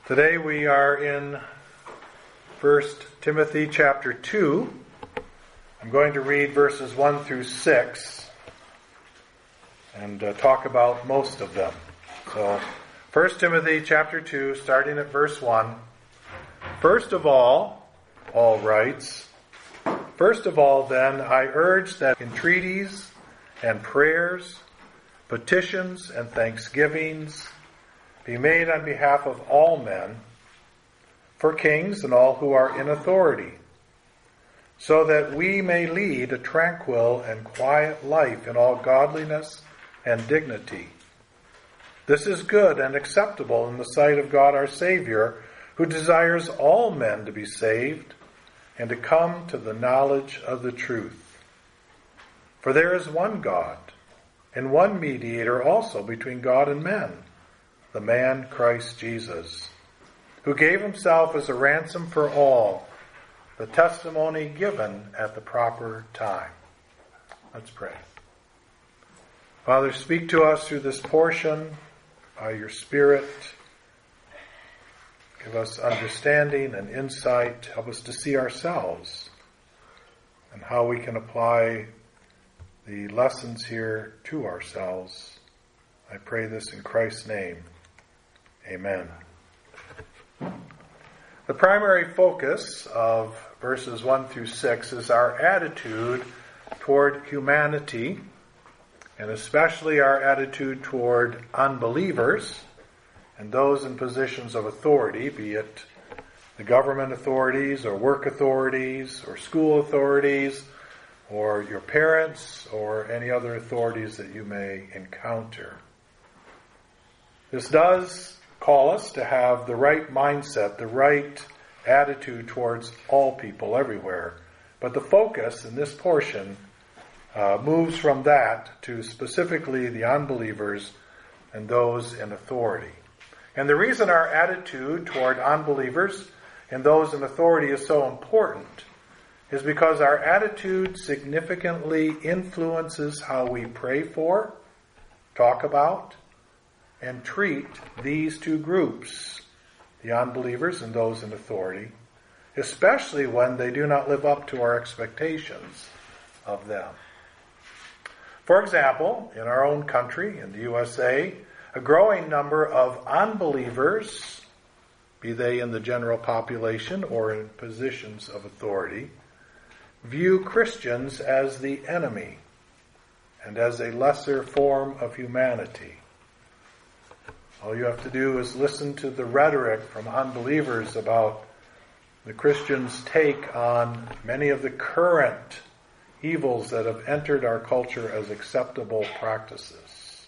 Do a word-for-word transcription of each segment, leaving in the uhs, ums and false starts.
Today we are in First Timothy chapter two. I'm going to read verses one through six and uh, talk about most of them. So, First Timothy chapter two, starting at verse one. First of all, Paul writes, First of all, then, I urge that entreaties and prayers, petitions and thanksgivings be made on behalf of all men, for kings and all who are in authority, so that we may lead a tranquil and quiet life in all godliness and dignity. This is good and acceptable in the sight of God our Savior, who desires all men to be saved and to come to the knowledge of the truth. For there is one God, and one mediator also between God and men, the man Christ Jesus, who gave himself as a ransom for all, the testimony given at the proper time. Let's pray. Father, speak to us through this portion by your Spirit. Give us understanding and insight. Help us to see ourselves and how we can apply the lessons here to ourselves. I pray this in Christ's name. Amen. The primary focus of verses one through six is our attitude toward humanity, and especially our attitude toward unbelievers and those in positions of authority, be it the government authorities or work authorities or school authorities or your parents or any other authorities that you may encounter. This does call us to have the right mindset, the right attitude towards all people everywhere. But the focus in this portion uh, moves from that to specifically the unbelievers and those in authority. And the reason our attitude toward unbelievers and those in authority is so important is because our attitude significantly influences how we pray for, talk about, and treat these two groups, the unbelievers and those in authority, especially when they do not live up to our expectations of them. For example, in our own country, in the U S A, a growing number of unbelievers, be they in the general population or in positions of authority, view Christians as the enemy and as a lesser form of humanity. All you have to do is listen to the rhetoric from unbelievers about the Christians' take on many of the current evils that have entered our culture as acceptable practices.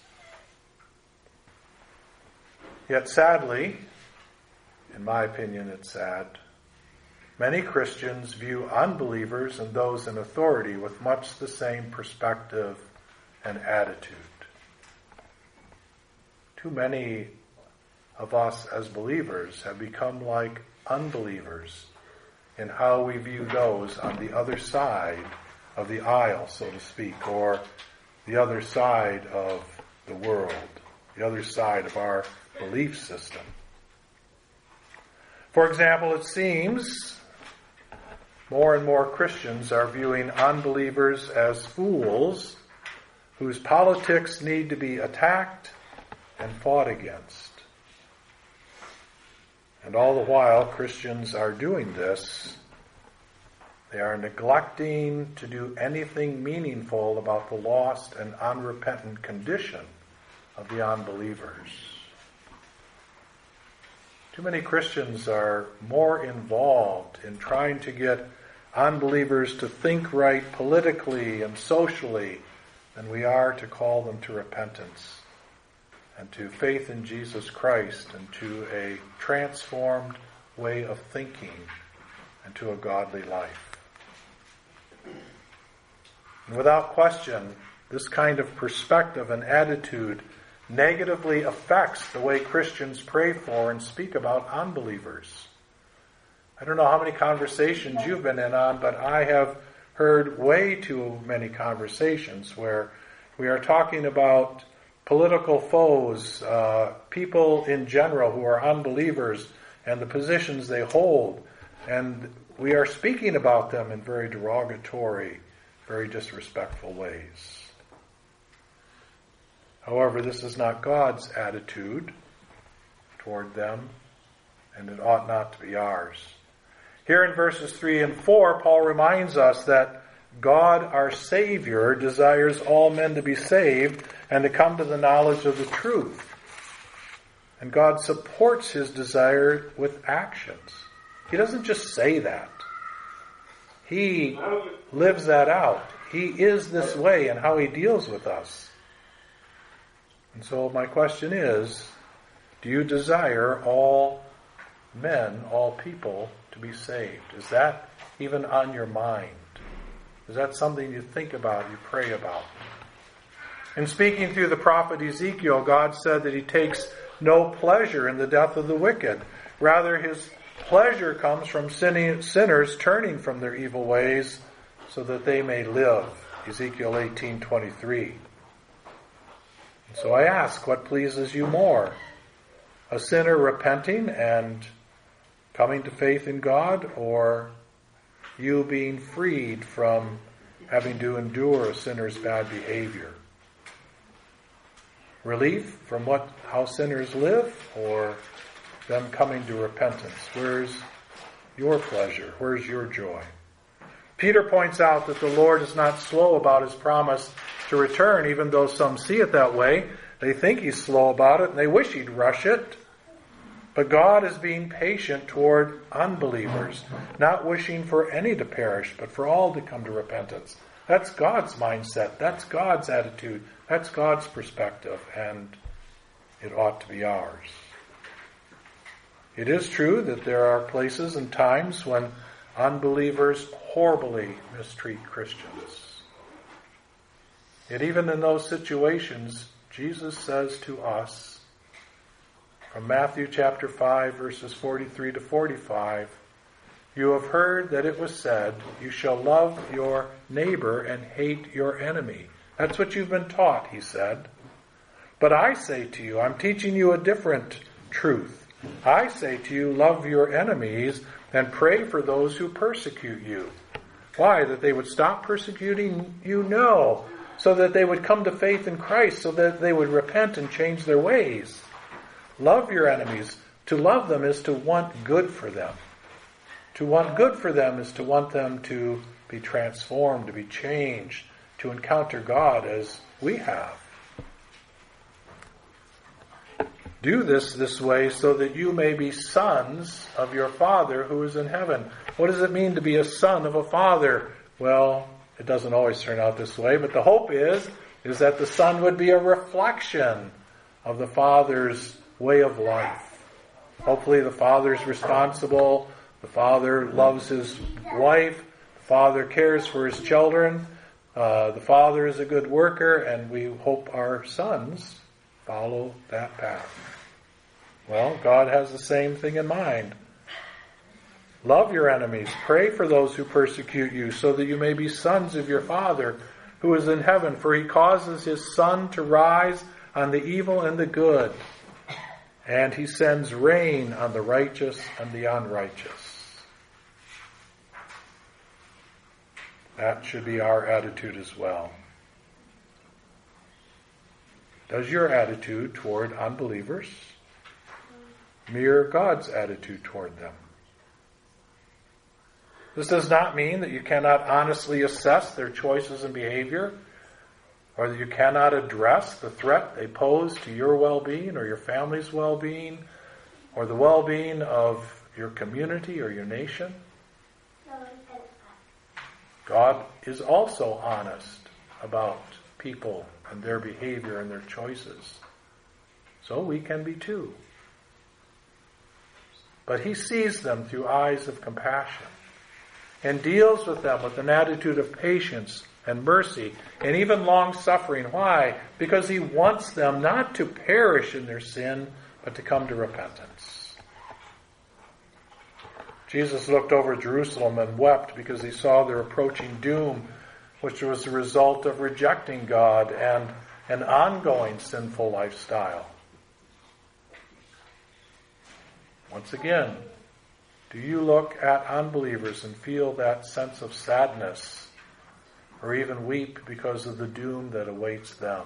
Yet sadly, in my opinion it's sad, many Christians view unbelievers and those in authority with much the same perspective and attitude. Too many of us as believers have become like unbelievers in how we view those on the other side of the aisle, so to speak, or the other side of the world, the other side of our belief system. For example, it seems more and more Christians are viewing unbelievers as fools whose politics need to be attacked and fought against. And all the while Christians are doing this, they are neglecting to do anything meaningful about the lost and unrepentant condition of the unbelievers. Too many Christians are more involved in trying to get unbelievers to think right politically and socially than we are to call them to repentance and to faith in Jesus Christ, and to a transformed way of thinking, and to a godly life. And without question, this kind of perspective and attitude negatively affects the way Christians pray for and speak about unbelievers. I don't know how many conversations you've been in on, but I have heard way too many conversations where we are talking about political foes, uh, people in general who are unbelievers, and the positions they hold. And we are speaking about them in very derogatory, very disrespectful ways. However, this is not God's attitude toward them, and it ought not to be ours. Here in verses three and four, Paul reminds us that God, our Savior, desires all men to be saved and to come to the knowledge of the truth. And God supports his desire with actions. He doesn't just say that. He lives that out. He is this way in how he deals with us. And so my question is, do you desire all men, all people, to be saved? Is that even on your mind? Is that something you think about, you pray about? In speaking through the prophet Ezekiel, God said that he takes no pleasure in the death of the wicked. Rather, his pleasure comes from sinning, sinners turning from their evil ways so that they may live. Ezekiel eighteen twenty-three. So I ask, what pleases you more? A sinner repenting and coming to faith in God, or you being freed from having to endure a sinner's bad behavior? Relief from what how sinners live, or them coming to repentance? Where's your pleasure? Where's your joy? Peter points out that the Lord is not slow about his promise to return, even though some see it that way. They think he's slow about it, and they wish he'd rush it. But God is being patient toward unbelievers, not wishing for any to perish, but for all to come to repentance. That's God's mindset. That's God's attitude. That's God's perspective, and it ought to be ours. It is true that there are places and times when unbelievers horribly mistreat Christians. Yet even in those situations, Jesus says to us, from Matthew chapter five, verses forty-three to forty-five, you have heard that it was said, you shall love your neighbor and hate your enemy. That's what you've been taught, he said. But I say to you, I'm teaching you a different truth. I say to you, love your enemies and pray for those who persecute you. Why? That they would stop persecuting you? No. So that they would come to faith in Christ, so that they would repent and change their ways. Love your enemies. To love them is to want good for them. To want good for them is to want them to be transformed, to be changed, to encounter God as we have. Do this this way so that you may be sons of your Father who is in heaven. What does it mean to be a son of a father? Well, it doesn't always turn out this way, but the hope is, is that the son would be a reflection of the father's way of life. Hopefully the father's responsible, the father loves his wife, the father cares for his children, uh, the father is a good worker, and we hope our sons follow that path. Well, God has the same thing in mind. Love your enemies. Pray for those who persecute you, so that you may be sons of your Father who is in heaven. For he causes his sun to rise on the evil and the good, and he sends rain on the righteous and the unrighteous. That should be our attitude as well. Does your attitude toward unbelievers mirror God's attitude toward them? This does not mean that you cannot honestly assess their choices and behavior, or that you cannot address the threat they pose to your well-being or your family's well-being, or the well-being of your community or your nation. God is also honest about people and their behavior and their choices. So we can be too. But he sees them through eyes of compassion and deals with them with an attitude of patience and mercy and even long-suffering. Why? Because he wants them not to perish in their sin, but to come to repentance. Jesus looked over Jerusalem and wept because he saw their approaching doom, which was the result of rejecting God and an ongoing sinful lifestyle. Once again, do you look at unbelievers and feel that sense of sadness, or even weep because of the doom that awaits them?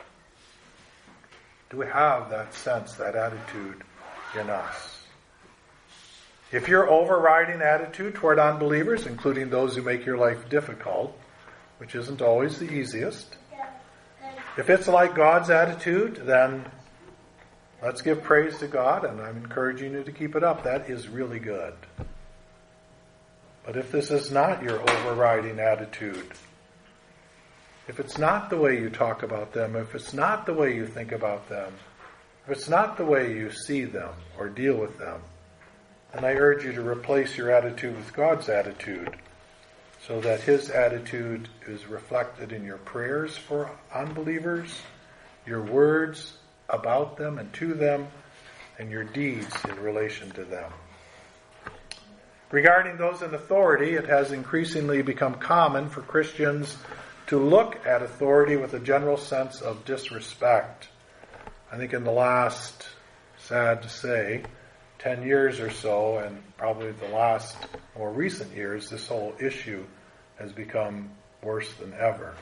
Do we have that sense, that attitude in us? If your overriding attitude toward unbelievers, including those who make your life difficult, which isn't always the easiest, if it's like God's attitude, then let's give praise to God, and I'm encouraging you to keep it up. That is really good. But if this is not your overriding attitude, if it's not the way you talk about them, if it's not the way you think about them, if it's not the way you see them or deal with them, then I urge you to replace your attitude with God's attitude, so that His attitude is reflected in your prayers for unbelievers, your words about them and to them, and your deeds in relation to them. Regarding those in authority, it has increasingly become common for Christians to look at authority with a general sense of disrespect. I think in the last, sad to say, ten years or so, and probably the last more recent years, this whole issue has become worse than ever.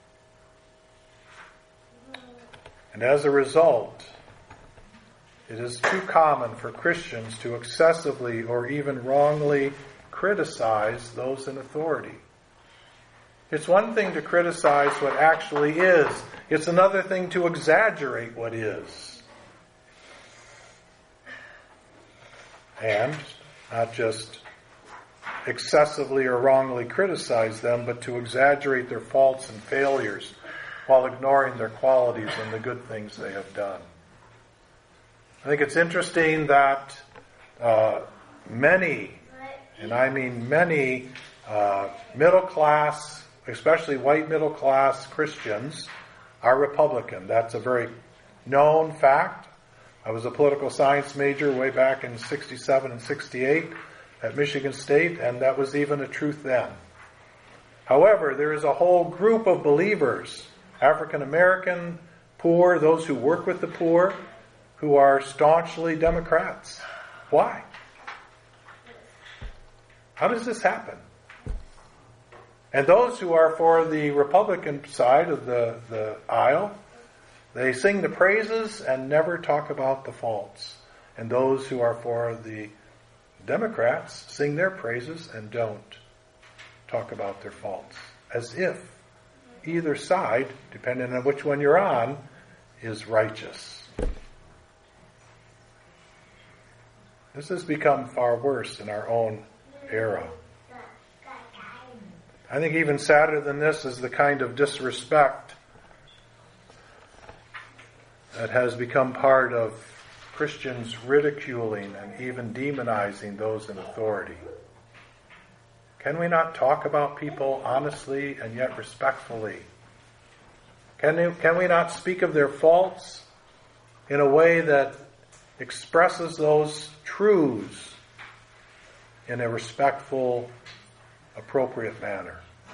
And as a result, it is too common for Christians to excessively or even wrongly criticize those in authority. It's one thing to criticize what actually is. It's another thing to exaggerate what is. And not just excessively or wrongly criticize them, but to exaggerate their faults and failures while ignoring their qualities and the good things they have done. I think it's interesting that uh, many, and I mean many, uh, middle class, especially white middle class Christians, are Republican. That's a very known fact. I was a political science major way back in sixty-seven and sixty-eight at Michigan State, and that was even a truth then. However, there is a whole group of believers, African American, poor, those who work with the poor, who are staunchly Democrats. Why? How does this happen? And those who are for the Republican side of the, the aisle, they sing the praises and never talk about the faults. And those who are for the Democrats sing their praises and don't talk about their faults. As if either side, depending on which one you're on, is righteous. This has become far worse in our own era. I think even sadder than this is the kind of disrespect that has become part of Christians ridiculing and even demonizing those in authority. Can we not talk about people honestly and yet respectfully? Can, they, can we not speak of their faults in a way that expresses those truths in a respectful, appropriate manner?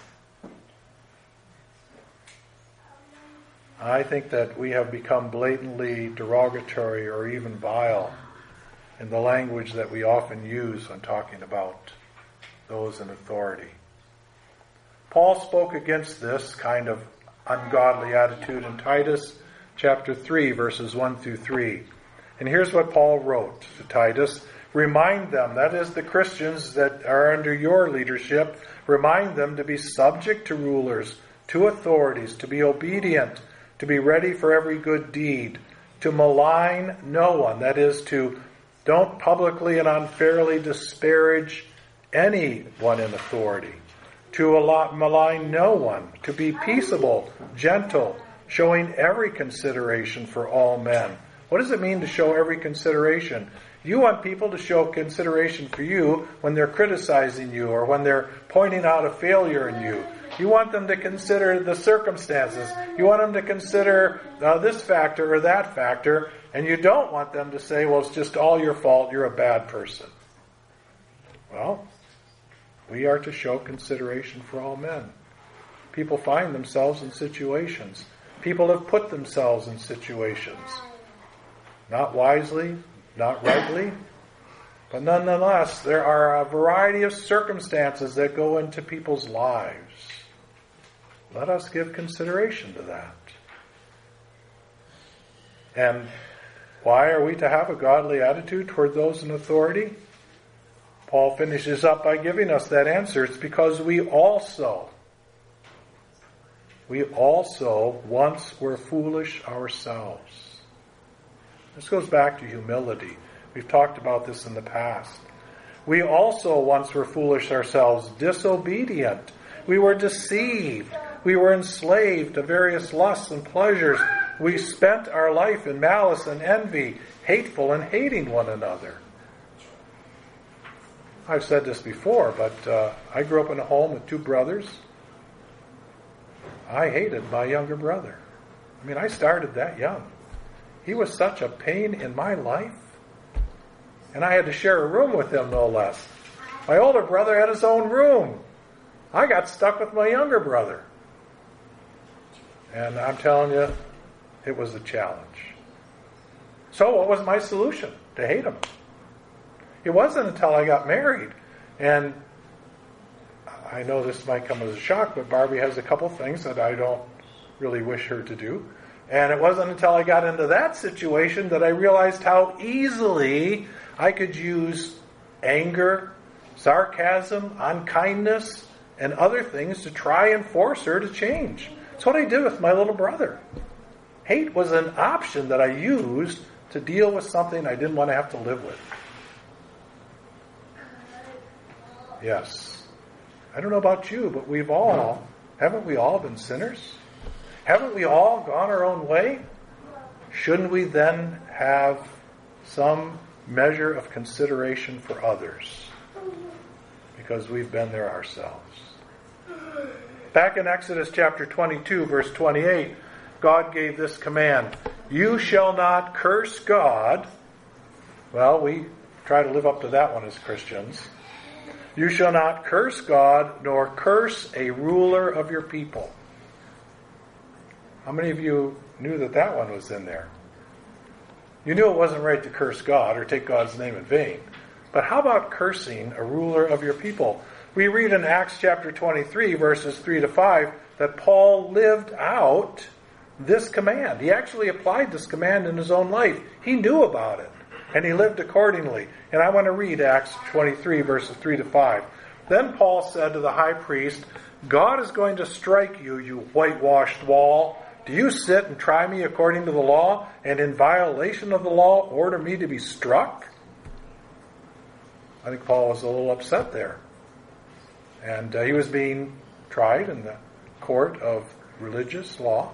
I think that we have become blatantly derogatory or even vile in the language that we often use when talking about those in authority. Paul spoke against this kind of ungodly attitude in Titus chapter three, verses one through three. And here's what Paul wrote to Titus. Remind them, that is the Christians that are under your leadership, remind them to be subject to rulers, to authorities, to be obedient, to be ready for every good deed, to malign no one. That is, to don't publicly and unfairly disparage anyone in authority, to malign no one, to be peaceable, gentle, showing every consideration for all men. What does it mean to show every consideration? You want people to show consideration for you when they're criticizing you or when they're pointing out a failure in you. You want them to consider the circumstances. You want them to consider uh, this factor or that factor, and you don't want them to say, well, it's just all your fault, you're a bad person. Well, we are to show consideration for all men. People find themselves in situations. People have put themselves in situations. Not wisely, not rightly, But nonetheless, there are a variety of circumstances that go into people's lives. Let us give consideration to that. And why are we to have a godly attitude toward those in authority? Paul finishes up by giving us that answer. It's because we also, we also once were foolish ourselves. This goes back to humility. We've talked about this in the past. We also once were foolish ourselves, disobedient. We were deceived. We were enslaved to various lusts and pleasures. We spent our life in malice and envy, hateful and hating one another. I've said this before, but uh, I grew up in a home with two brothers. I hated my younger brother. I mean, I started that young. He was such a pain in my life. And I had to share a room with him, no less. My older brother had his own room. I got stuck with my younger brother. And I'm telling you, it was a challenge. So what was my solution? To hate him. It wasn't until I got married. And I know this might come as a shock, but Barbie has a couple things that I don't really wish her to do. And it wasn't until I got into that situation that I realized how easily I could use anger, sarcasm, unkindness, and other things to try and force her to change. That's what I did with my little brother. Hate was an option that I used to deal with something I didn't want to have to live with. Yes. I don't know about you, but we've all, haven't we all been sinners? Haven't we all gone our own way? Shouldn't we then have some measure of consideration for others? Because we've been there ourselves. Back in Exodus chapter twenty-two, verse twenty-eight, God gave this command, "You shall not curse God." Well, we try to live up to that one as Christians. "You shall not curse God, nor curse a ruler of your people." How many of you knew that that one was in there? You knew it wasn't right to curse God or take God's name in vain. But how about cursing a ruler of your people? We read in Acts chapter twenty-three, verses three to five, that Paul lived out this command. He actually applied this command in his own life. He knew about it, and he lived accordingly. And I want to read Acts twenty-three, verses three to five. "Then Paul said to the high priest, 'God is going to strike you, you whitewashed wall. Do you sit and try me according to the law, and in violation of the law order me to be struck?'" I think Paul was a little upset there. And uh, he was being tried in the court of religious law.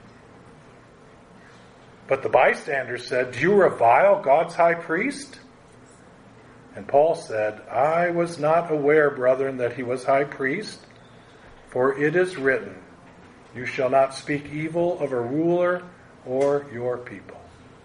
But the bystanders said, "Do you revile God's high priest?" And Paul said, "I was not aware, brethren, that he was high priest. For it is written, you shall not speak evil of a ruler or your people."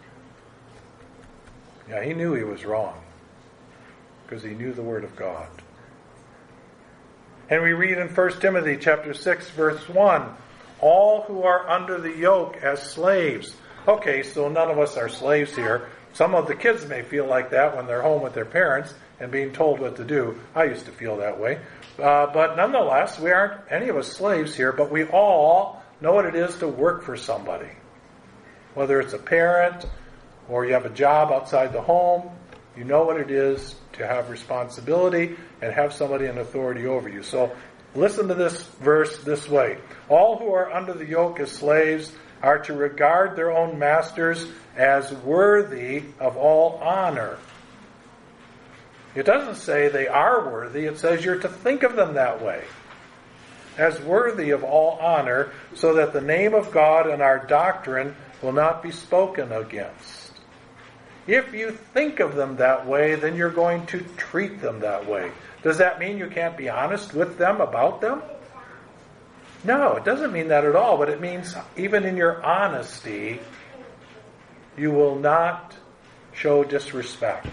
Yeah, he knew he was wrong, because he knew the Word of God. And we read in First Timothy chapter six, verse one, "All who are under the yoke as slaves." Okay, so none of us are slaves here. Some of the kids may feel like that when they're home with their parents and being told what to do. I used to feel that way. Uh, but nonetheless, we aren't any of us slaves here, but we all know what it is to work for somebody. Whether it's a parent or you have a job outside the home, you know what it is to have responsibility and have somebody in authority over you. So listen to this verse this way. "All who are under the yoke as slaves are to regard their own masters as worthy of all honor." It doesn't say they are worthy. It says you're to think of them that way. As worthy of all honor, so that the name of God and our doctrine will not be spoken against. If you think of them that way, then you're going to treat them that way. Does that mean you can't be honest with them about them? No, it doesn't mean that at all, but it means even in your honesty, you will not show disrespect.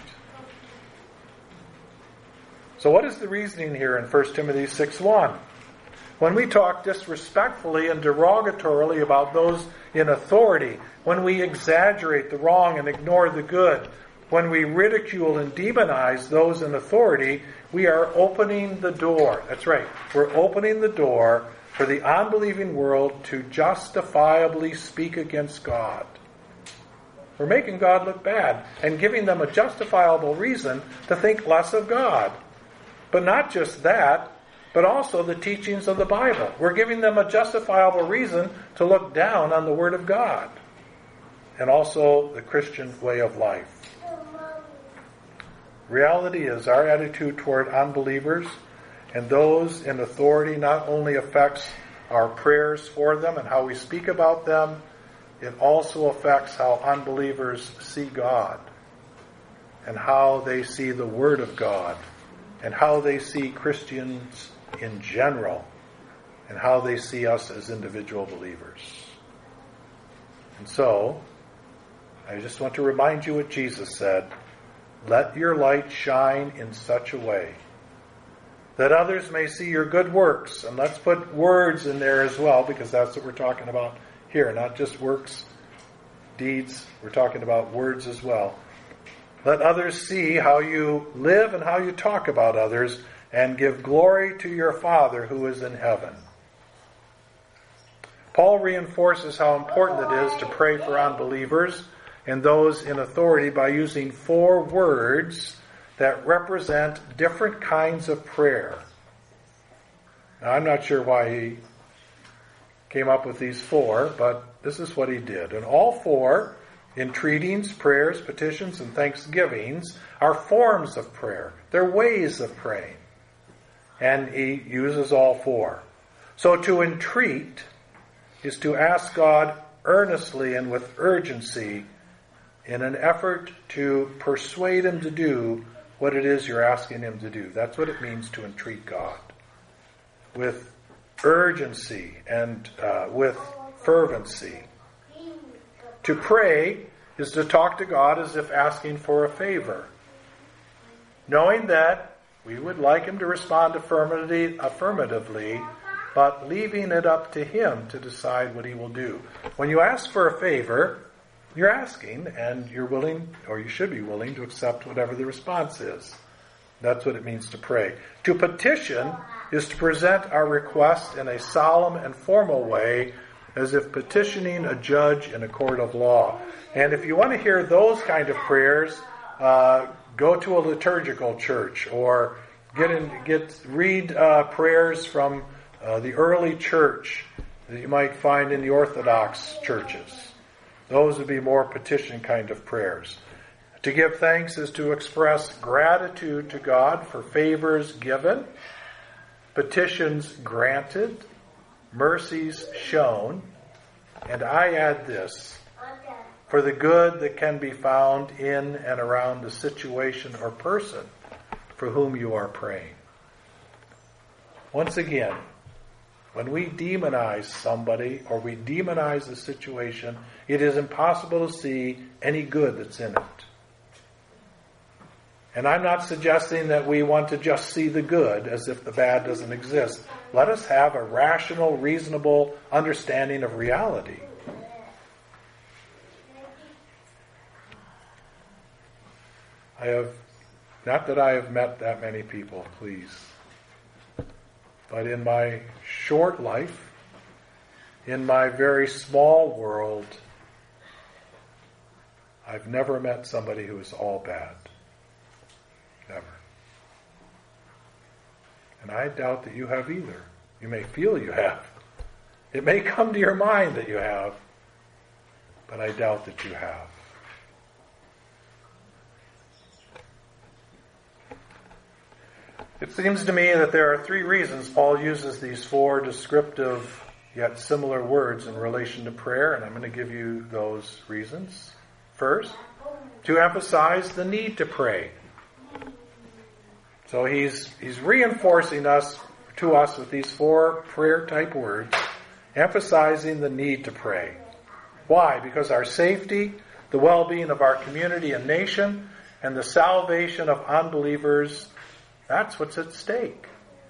So what is the reasoning here in First Timothy six one? When we talk disrespectfully and derogatorily about those in authority, when we exaggerate the wrong and ignore the good, when we ridicule and demonize those in authority, we are opening the door. That's right. We're opening the door for the unbelieving world to justifiably speak against God. We're making God look bad and giving them a justifiable reason to think less of God. But not just that, but also the teachings of the Bible. We're giving them a justifiable reason to look down on the Word of God and also the Christian way of life. Reality is our attitude toward unbelievers and those in authority not only affects our prayers for them and how we speak about them, it also affects how unbelievers see God and how they see the Word of God and how they see Christians in general and how they see us as individual believers. And so, I just want to remind you what Jesus said. Let your light shine in such a way that others may see your good works. And let's put words in there as well, because that's what we're talking about here. Not just works, deeds. We're talking about words as well. Let others see how you live and how you talk about others, and give glory to your Father who is in heaven. Paul reinforces how important it is to pray for unbelievers and those in authority by using four words that represent different kinds of prayer. Now, I'm not sure why he came up with these four, but this is what he did. And all four, entreatings, prayers, petitions, and thanksgivings, are forms of prayer. They're ways of praying. And he uses all four. So to entreat is to ask God earnestly and with urgency in an effort to persuade him to do what it is you're asking him to do. That's what it means to entreat God. With urgency and uh, with fervency. To pray is to talk to God as if asking for a favor, knowing that we would like him to respond affirmatively, affirmatively, but leaving it up to him to decide what he will do. When you ask for a favor, you're asking, and you're willing, or you should be willing, to accept whatever the response is. That's what it means to pray. To petition is to present our request in a solemn and formal way, as if petitioning a judge in a court of law. And if you want to hear those kind of prayers, uh, go to a liturgical church, or get in, get read uh, prayers from uh, the early church that you might find in the Orthodox churches. Those would be more petition kind of prayers. To give thanks is to express gratitude to God for favors given, petitions granted, mercies shown, and I add this, for the good that can be found in and around the situation or person for whom you are praying. Once again, when we demonize somebody or we demonize a situation, it is impossible to see any good that's in it. And I'm not suggesting that we want to just see the good as if the bad doesn't exist. Let us have a rational, reasonable understanding of reality. I have, not that I have met that many people, please, but in my short life, in my very small world, I've never met somebody who is all bad. Never. And I doubt that you have either. You may feel you have. It may come to your mind that you have, but I doubt that you have. It seems to me that there are three reasons Paul uses these four descriptive yet similar words in relation to prayer, and I'm going to give you those reasons. First, to emphasize the need to pray. So he's he's reinforcing us to us with these four prayer-type words, emphasizing the need to pray. Why? Because our safety, the well-being of our community and nation, and the salvation of unbelievers, that's what's at stake.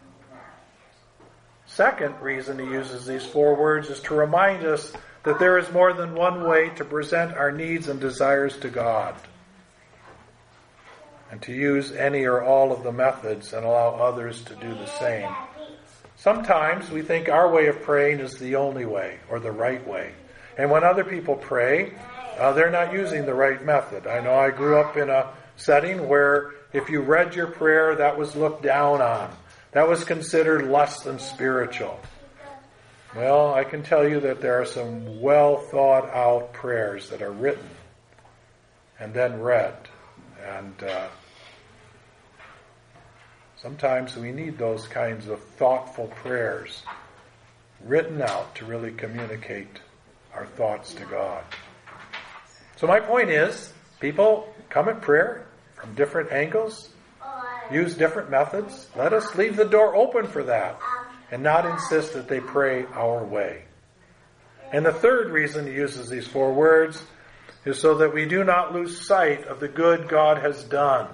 Second reason he uses these four words is to remind us that there is more than one way to present our needs and desires to God. and to use any or all of the methods and allow others to do the same. Sometimes we think our way of praying is the only way or the right way. And when other people pray, uh, they're not using the right method. I know I grew up in a setting where if you read your prayer, that was looked down on. That was considered less than spiritual. Well, I can tell you that there are some well thought out prayers that are written and then read. And uh, sometimes we need those kinds of thoughtful prayers written out to really communicate our thoughts to God. So my point is, people come at prayer from different angles, use different methods. Let us leave the door open for that and not insist that they pray our way. And the third reason he uses these four words is so that we do not lose sight of the good God has done.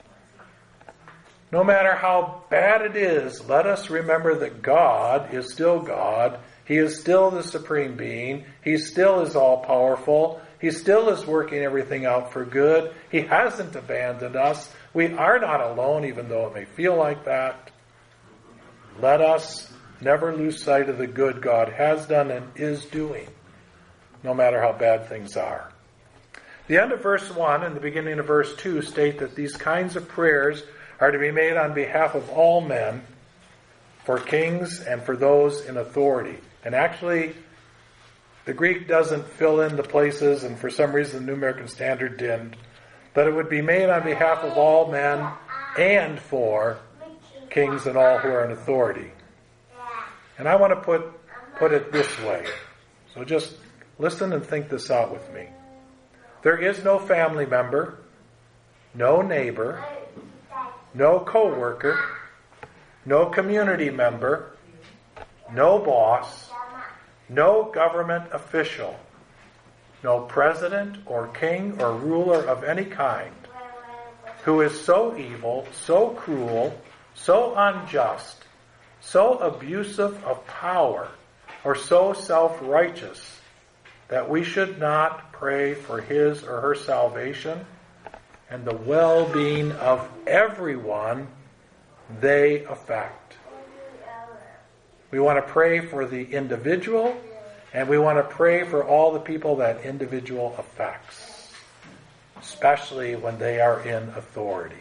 No matter how bad it is, let us remember that God is still God. He is still the supreme being. He still is all-powerful. He still is working everything out for good. He hasn't abandoned us. We are not alone, even though it may feel like that. Let us never lose sight of the good God has done and is doing, no matter how bad things are. The end of verse one and the beginning of verse two state that these kinds of prayers are to be made on behalf of all men, for kings and for those in authority. And actually, the Greek doesn't fill in the places, and for some reason the New American Standard didn't, but it would be made on behalf of all men and for kings and all who are in authority. And I want to put, put it this way. So just listen and think this out with me. There is no family member, no neighbor, no co-worker, no community member, no boss, no government official, no president or king or ruler of any kind who is so evil, so cruel, so unjust, so abusive of power, or so self-righteous that we should not pray for his or her salvation and the well-being of everyone they affect. We want to pray for the individual, and we want to pray for all the people that individual affects, especially when they are in authority.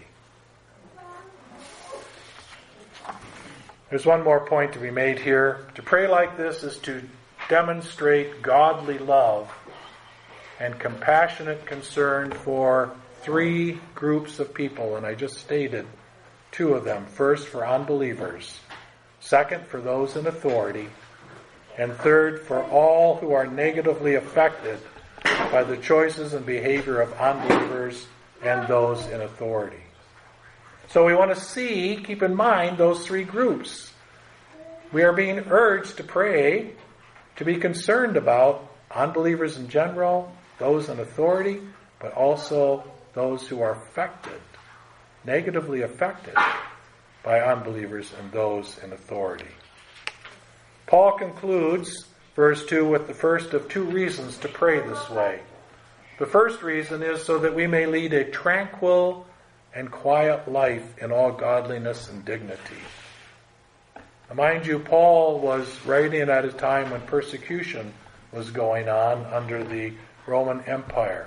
There's one more point to be made here. To pray like this is to demonstrate godly love and compassionate concern for three groups of people, and I just stated two of them. First, for unbelievers. Second, for those in authority. And third, for all who are negatively affected by the choices and behavior of unbelievers and those in authority. So we want to see, keep in mind, those three groups. We are being urged to pray, to be concerned about unbelievers in general, those in authority, but also those who are affected, negatively affected by unbelievers and those in authority. Paul concludes verse two with the first of two reasons to pray this way. The first reason is so that we may lead a tranquil and quiet life in all godliness and dignity. Now, mind you, Paul was writing at a time when persecution was going on under the Roman Empire.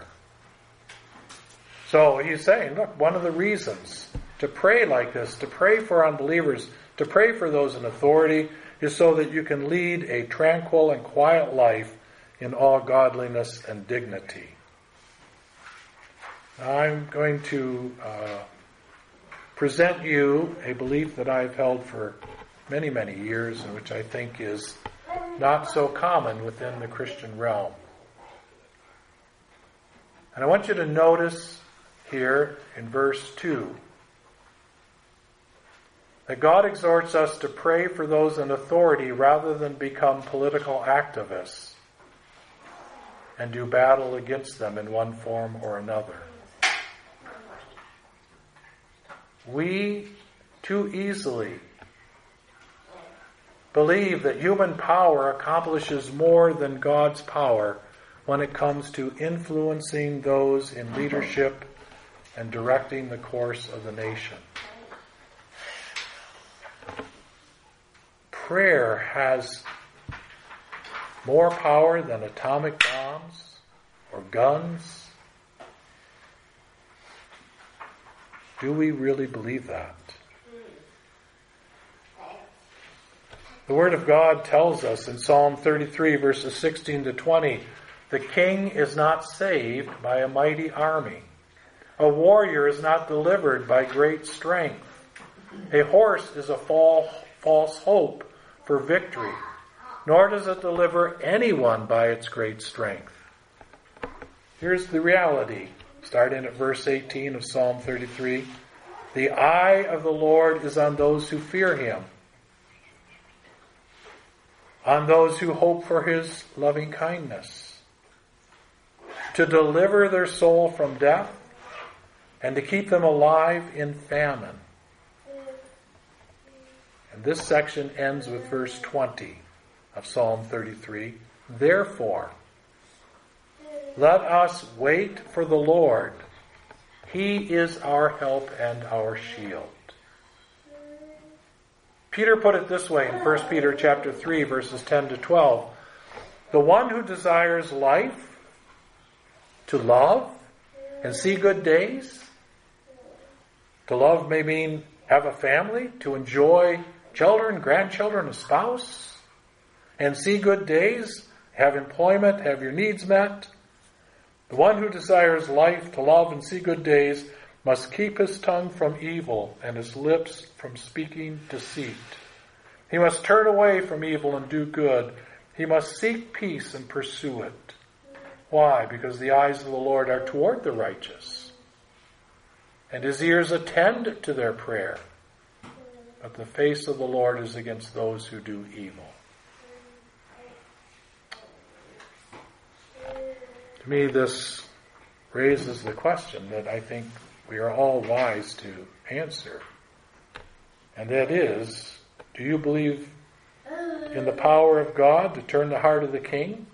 So he's saying, look, one of the reasons to pray like this, to pray for unbelievers, to pray for those in authority, is so that you can lead a tranquil and quiet life in all godliness and dignity. Now I'm going to uh, present you a belief that I've held for many, many years, and which I think is not so common within the Christian realm. And I want you to notice here in verse two that God exhorts us to pray for those in authority rather than become political activists and do battle against them in one form or another. We too easily believe that human power accomplishes more than God's power when it comes to influencing those in leadership and directing the course of the nation. Prayer has more power than atomic bombs or guns. Do we really believe that? The Word of God tells us in Psalm thirty-three, verses sixteen to twenty, the king is not saved by a mighty army. A warrior is not delivered by great strength. A horse is a false hope for victory, nor does it deliver anyone by its great strength. Here's the reality, starting at verse eighteen of Psalm thirty-three. The eye of the Lord is on those who fear him, on those who hope for his loving kindness, to deliver their soul from death and to keep them alive in famine. And this section ends with verse twenty of Psalm thirty-three. Therefore, let us wait for the Lord. He is our help and our shield. Peter put it this way in First Peter chapter three, verses ten to twelve. The one who desires life, to love, and see good days. To love may mean have a family, to enjoy children, grandchildren, a spouse, and see good days, have employment, have your needs met. The one who desires life, to love, and see good days must keep his tongue from evil and his lips from speaking deceit. He must turn away from evil and do good. He must seek peace and pursue it. Why? Because the eyes of the Lord are toward the righteous, and his ears attend to their prayer. But the face of the Lord is against those who do evil. To me, this raises the question that I think we are all wise to answer. And that is, do you believe in the power of God to turn the heart of the king?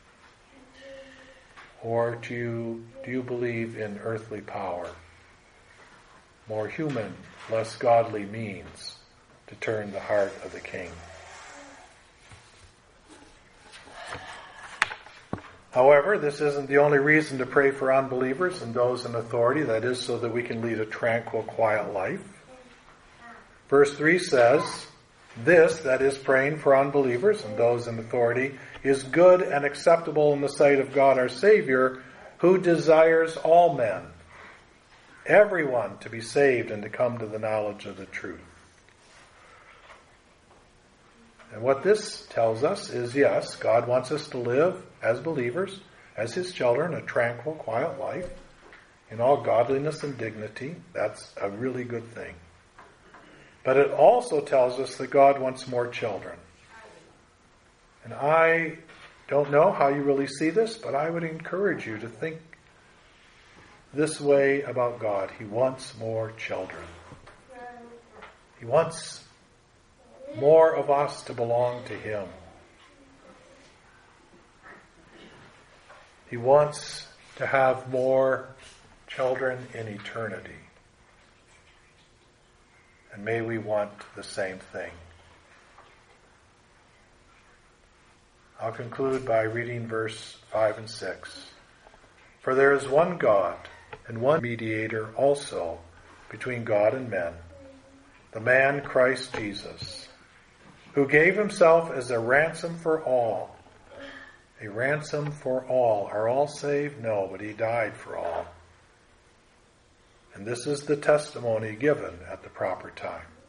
Or do you, do you believe in earthly power, more human, less godly means to turn the heart of the king? However, this isn't the only reason to pray for unbelievers and those in authority. That is so that we can lead a tranquil, quiet life. Verse three says, this, that is praying for unbelievers and those in authority, is good and acceptable in the sight of God our Savior, who desires all men, everyone, to be saved and to come to the knowledge of the truth. And what this tells us is, yes, God wants us to live as believers, as his children, a tranquil, quiet life, in all godliness and dignity. That's a really good thing. But it also tells us that God wants more children. And I don't know how you really see this, but I would encourage you to think this way about God. He wants more children. He wants more of us to belong to him. He wants to have more children in eternity. And may we want the same thing. I'll conclude by reading verse five and six. For there is one God and one mediator also between God and men, the man Christ Jesus, who gave himself as a ransom for all. A ransom for all. Are all saved? No, but he died for all. And this is the testimony given at the proper time.